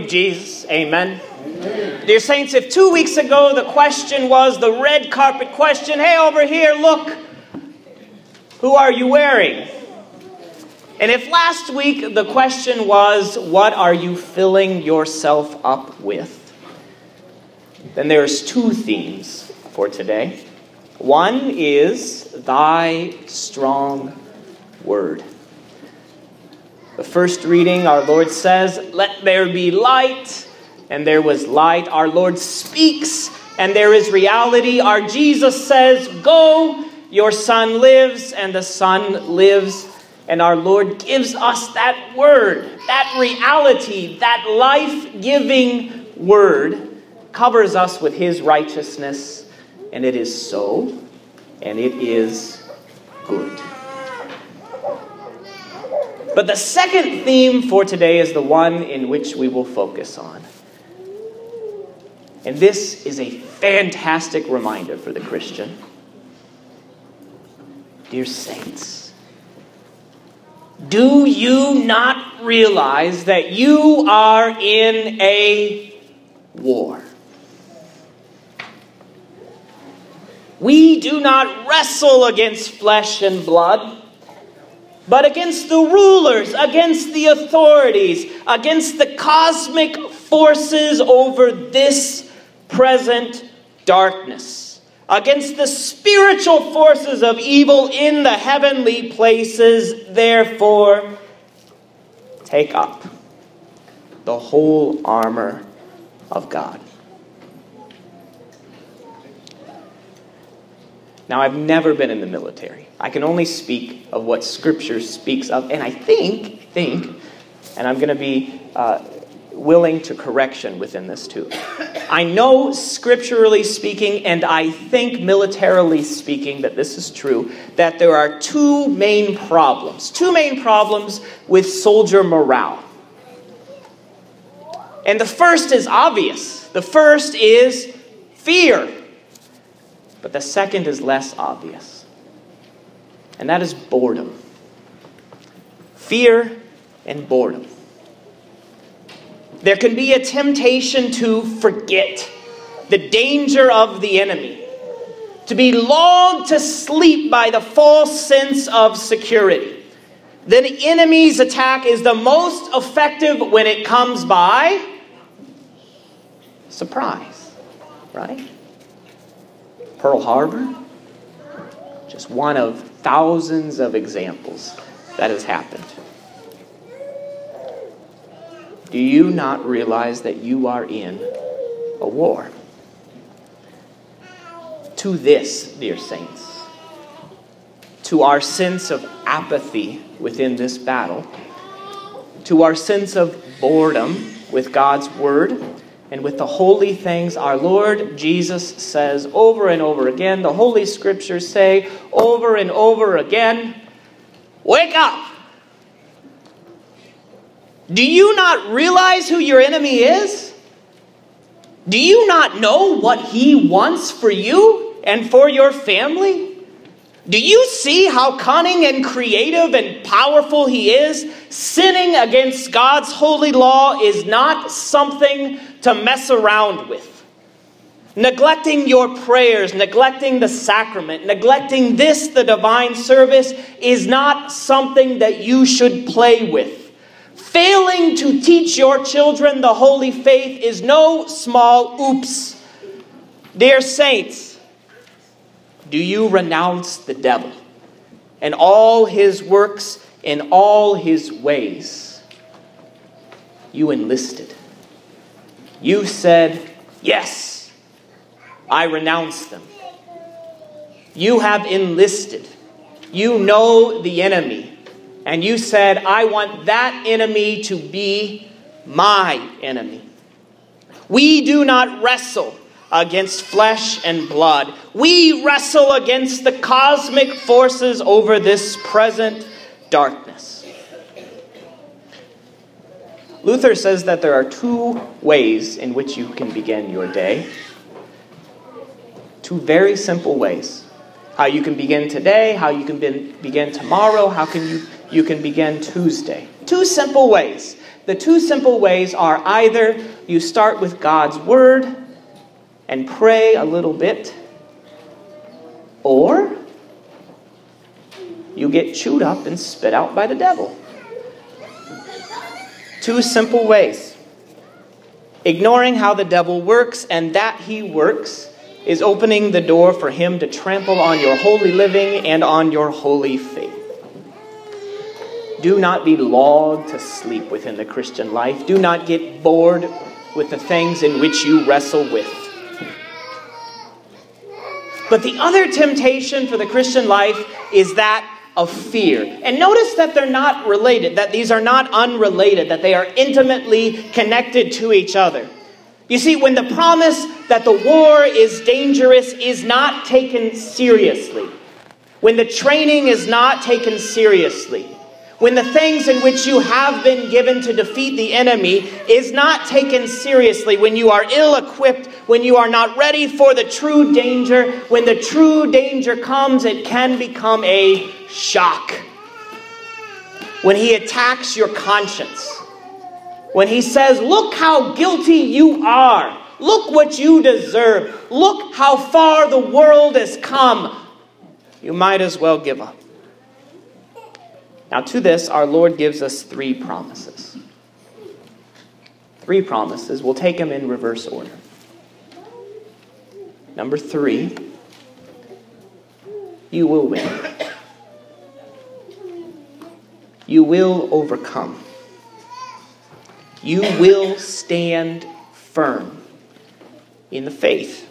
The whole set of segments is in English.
of Jesus, amen. Dear saints, if 2 weeks ago the question was the red carpet question, hey, over here, look, who are you wearing? And if last week the question was, what are you filling yourself up with? Then there's two themes for today. One is thy strong word. The first reading, our Lord says, let there be light, and there was light. Our Lord speaks, and there is reality. Our Jesus says, go, your son lives, and the son lives. And our Lord gives us that word, that reality, that life-giving word, covers us with his righteousness, and it is so, and it is good. But the second theme for today is the one in which we will focus on. And this is a fantastic reminder for the Christian. Dear saints, do you not realize that you are in a war? We do not wrestle against flesh and blood, but against the rulers, against the authorities, against the cosmic forces over this present darkness, against the spiritual forces of evil in the heavenly places. Therefore, take up the whole armor of God. Now, I've never been in the military. I can only speak of what Scripture speaks of. And I think, and I'm going to be willing to correction within this too. I know scripturally speaking, and I think militarily speaking, that this is true, that there are two main problems with soldier morale. And the first is obvious. The first is fear. But the second is less obvious. And that is boredom. Fear and boredom. There can be a temptation to forget the danger of the enemy, to be lulled to sleep by the false sense of security. The enemy's attack is the most effective when it comes by surprise, right? Pearl Harbor, just one of thousands of examples that has happened. Do you not realize that you are in a war? To this, dear saints, to our sense of apathy within this battle, to our sense of boredom with God's word, and with the holy things our Lord Jesus says over and over again, the Holy Scriptures say over and over again, wake up! Do you not realize who your enemy is? Do you not know what he wants for you and for your family? Do you see how cunning and creative and powerful he is? Sinning against God's holy law is not something to mess around with. Neglecting your prayers, neglecting the sacrament, neglecting this, the divine service, is not something that you should play with. Failing to teach your children the holy faith is no small oops. Dear saints, do you renounce the devil and all his works and all his ways? You enlisted. You said, yes, I renounce them. You have enlisted. You know the enemy. And you said, I want that enemy to be my enemy. We do not wrestle against flesh and blood. We wrestle against the cosmic forces over this present darkness. Luther says that there are two ways in which you can begin your day. Two very simple ways. How you can begin today, how you can begin tomorrow, how can you you can begin Tuesday. Two simple ways. The two simple ways are either you start with God's Word and pray a little bit, or you get chewed up and spit out by the devil. Two simple ways. Ignoring how the devil works, and that he works, is opening the door for him to trample on your holy living and on your holy faith. Do not be lulled to sleep within the Christian life. Do not get bored with the things in which you wrestle with. But the other temptation for the Christian life is that of fear. And notice that they're not related, that these are not unrelated, that they are intimately connected to each other. You see, when the promise that the war is dangerous is not taken seriously, when the training is not taken seriously, when the things in which you have been given to defeat the enemy is not taken seriously, when you are ill-equipped, when you are not ready for the true danger, when the true danger comes, it can become a shock. When he attacks your conscience, when he says, look how guilty you are, look what you deserve, look how far the world has come, you might as well give up. Now, to this, our Lord gives us three promises. Three promises. We'll take them in reverse order. Number 3, you will win. You will overcome. You will stand firm in the faith.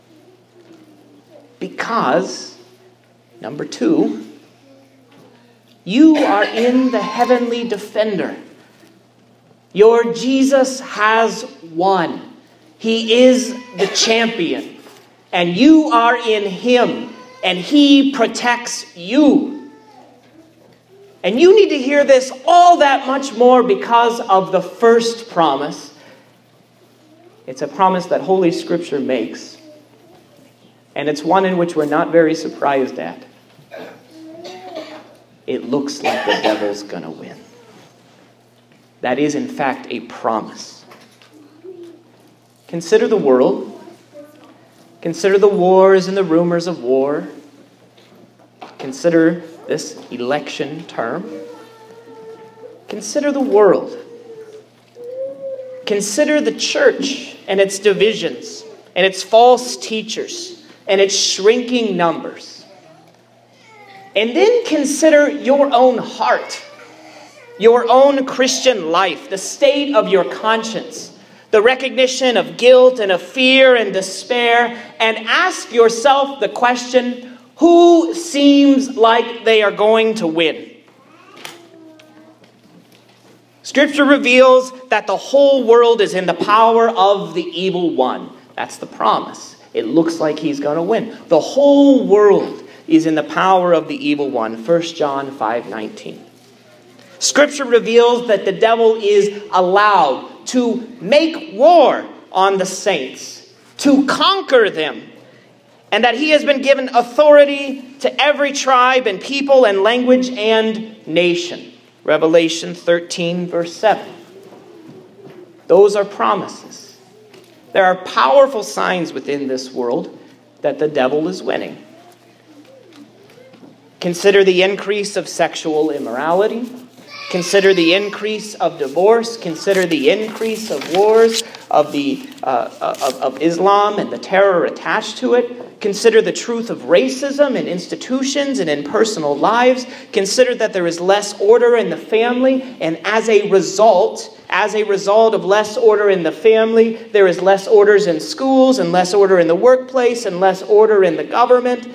Because, number 2, you are in the heavenly defender. Your Jesus has won. He is the champion. And you are in him. And he protects you. And you need to hear this all that much more because of the first promise. It's a promise that Holy Scripture makes. And it's one in which we're not very surprised at. It looks like the devil's going to win. That is, in fact, a promise. Consider the world. Consider the wars and the rumors of war. Consider this election term. Consider the world. Consider the church and its divisions and its false teachers and its shrinking numbers. And then consider your own heart, your own Christian life, the state of your conscience, the recognition of guilt and of fear and despair, and ask yourself the question, who seems like they are going to win? Scripture reveals that the whole world is in the power of the evil one. That's the promise. It looks like he's going to win. The whole world is in the power of the evil one. 1 John 5:19. Scripture reveals that the devil is allowed to make war on the saints, to conquer them, and that he has been given authority to every tribe and people and language and nation. Revelation 13, verse 7. Those are promises. There are powerful signs within this world that the devil is winning. Consider the increase of sexual immorality. Consider the increase of divorce. Consider the increase of wars, of Islam and the terror attached to it. Consider the truth of racism in institutions and in personal lives. Consider that there is less order in the family, and as a result of less order in the family, there is less orders in schools and less order in the workplace and less order in the government.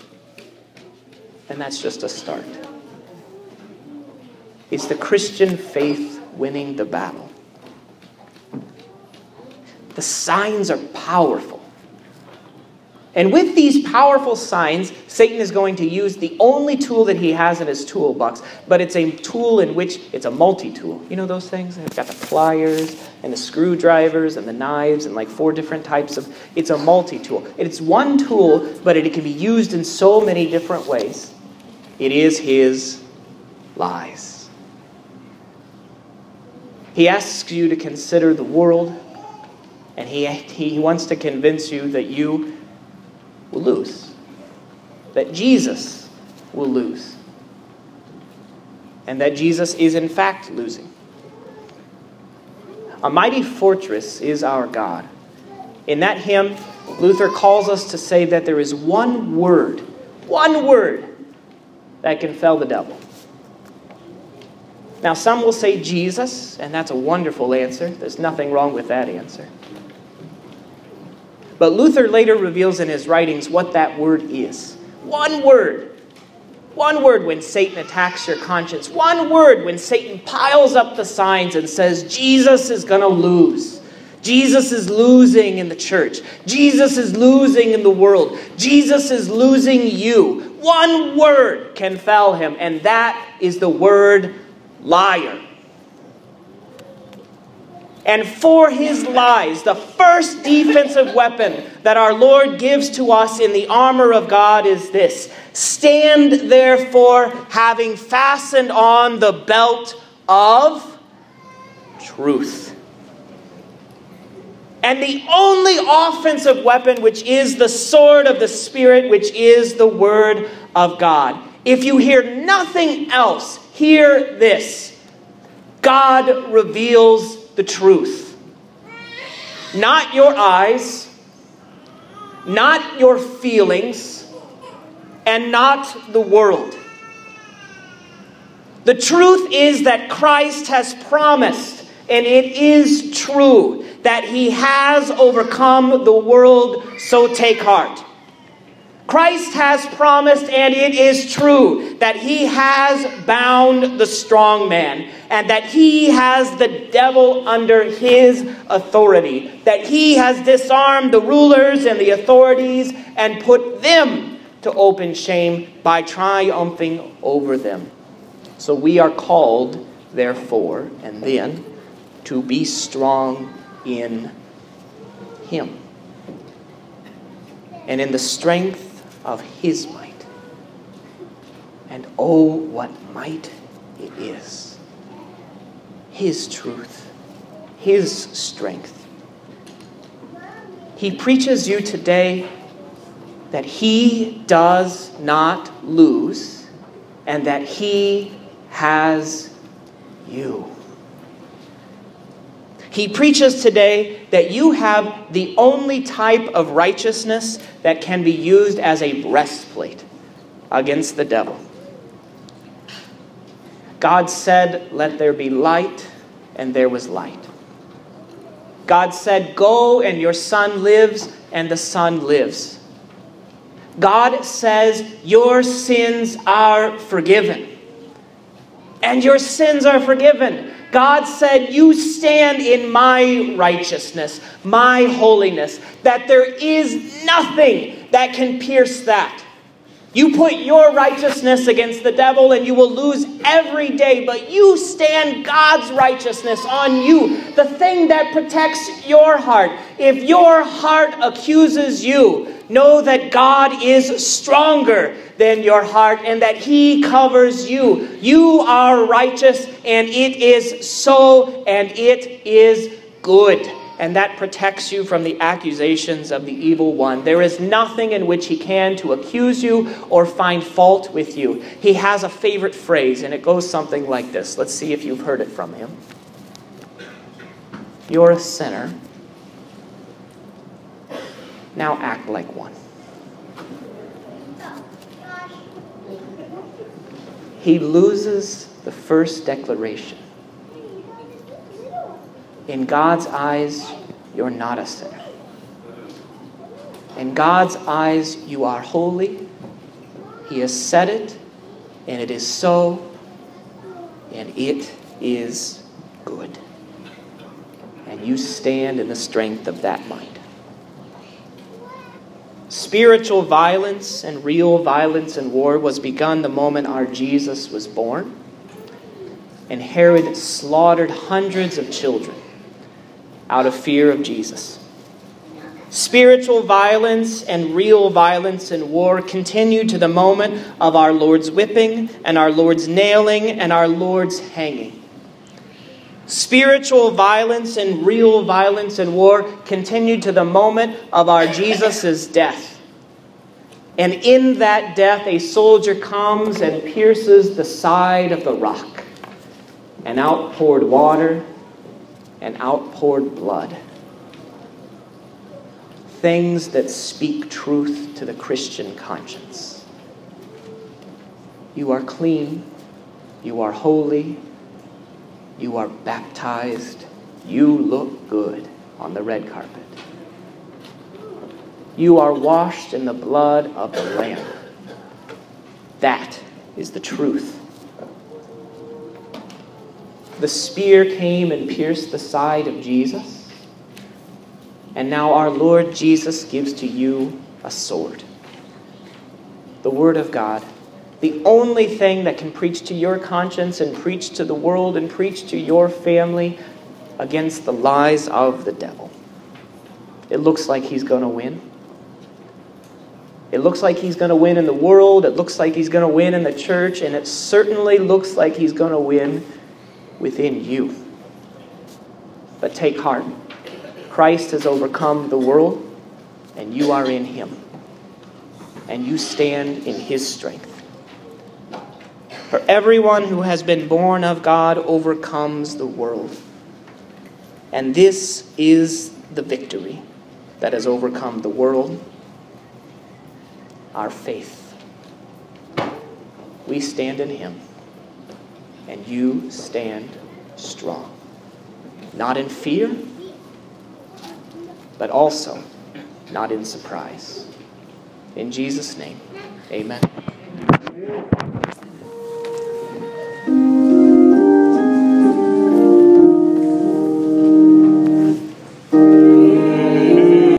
And that's just a start. It's the Christian faith winning the battle. The signs are powerful. And with these powerful signs, Satan is going to use the only tool that he has in his toolbox, but it's a tool in which it's a multi-tool. You know those things? It's got the pliers and the screwdrivers and the knives and like 4 different types of... It's a multi-tool. It's one tool, but it can be used in so many different ways. It is his lies. He asks you to consider the world, and he wants to convince you that you will lose, that Jesus will lose, and that Jesus is in fact losing. A mighty fortress is our God. In that hymn, Luther calls us to say that there is one word that can fell the devil. Now, some will say Jesus, and that's a wonderful answer. There's nothing wrong with that answer. But Luther later reveals in his writings what that word is. One word. One word when Satan attacks your conscience. One word when Satan piles up the signs and says, Jesus is going to lose. Jesus is losing in the church. Jesus is losing in the world. Jesus is losing you. One word can fell him, and that is the word liar. And for his lies, the first defensive weapon that our Lord gives to us in the armor of God is this: stand therefore, having fastened on the belt of truth. And the only offensive weapon, which is the sword of the Spirit, which is the Word of God. If you hear nothing else, hear this: God reveals the truth. Not your eyes, not your feelings, and not the world. The truth is that Christ has promised, and it is true, that he has overcome the world, so take heart. Christ has promised, and it is true, that he has bound the strong man, and that he has the devil under his authority, that he has disarmed the rulers and the authorities and put them to open shame by triumphing over them. So we are called, therefore, and then, to be strong in him, and in the strength of his might. And oh, what might it is! His truth, his strength. He preaches you today that he does not lose, and that he has you. He preaches today that you have the only type of righteousness that can be used as a breastplate against the devil. God said, "Let there be light," and there was light. God said, "Go, and your son lives," and the son lives. God says, "Your sins are forgiven," and your sins are forgiven. God said, "You stand in my righteousness, my holiness," that there is nothing that can pierce that. You put your righteousness against the devil and you will lose every day, but you stand God's righteousness on you, the thing that protects your heart. If your heart accuses you, know that God is stronger than your heart and that he covers you. You are righteous, and it is so, and it is good. And that protects you from the accusations of the evil one. There is nothing in which he can to accuse you or find fault with you. He has a favorite phrase, and it goes something like this. Let's see if you've heard it from him. You're a sinner. Now act like one. He loses the first declaration. In God's eyes, you're not a sinner. In God's eyes, you are holy. He has said it, and it is so, and it is good. And you stand in the strength of that might. Spiritual violence and real violence and war was begun the moment our Jesus was born. And Herod slaughtered hundreds of children out of fear of Jesus. Spiritual violence and real violence and war continued to the moment of our Lord's whipping and our Lord's nailing and our Lord's hanging. Spiritual violence and real violence and war continued to the moment of our Jesus' death. And in that death, a soldier comes and pierces the side of the rock, and out poured water and out poured blood. Things that speak truth to the Christian conscience. You are clean. You are holy. You are baptized. You look good on the red carpet. You are washed in the blood of the Lamb. That is the truth. The spear came and pierced the side of Jesus. And now our Lord Jesus gives to you a sword. The Word of God. The only thing that can preach to your conscience and preach to the world and preach to your family against the lies of the devil. It looks like he's going to win. It looks like he's going to win in the world. It looks like he's going to win in the church. And it certainly looks like he's going to win within you. But take heart. Christ has overcome the world, and you are in him. And you stand in his strength. For everyone who has been born of God overcomes the world. And this is the victory that has overcome the world, our faith. We stand in him, and you stand strong. Not in fear, but also not in surprise. In Jesus' name, amen.